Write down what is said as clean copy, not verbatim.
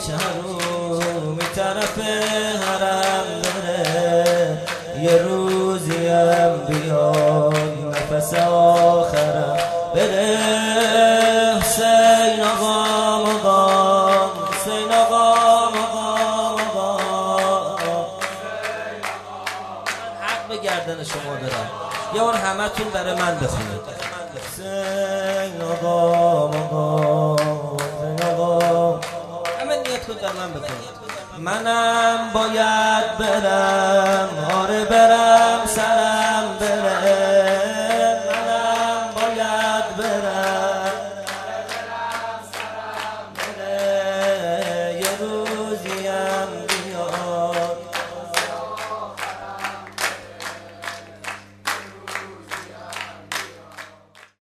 چهرومی طرف حرم بره، یه روزیم بیاد نفس آخرم بره. حسین آقا مقا، حسین آقا مقا، حق به گردن شما دارم، یه بار همه تون برای من بخونید. حسین آقا مقا، حسین آقا، همه نیت کن در من بکنید. منم باید برم، آره برم، سرم بره،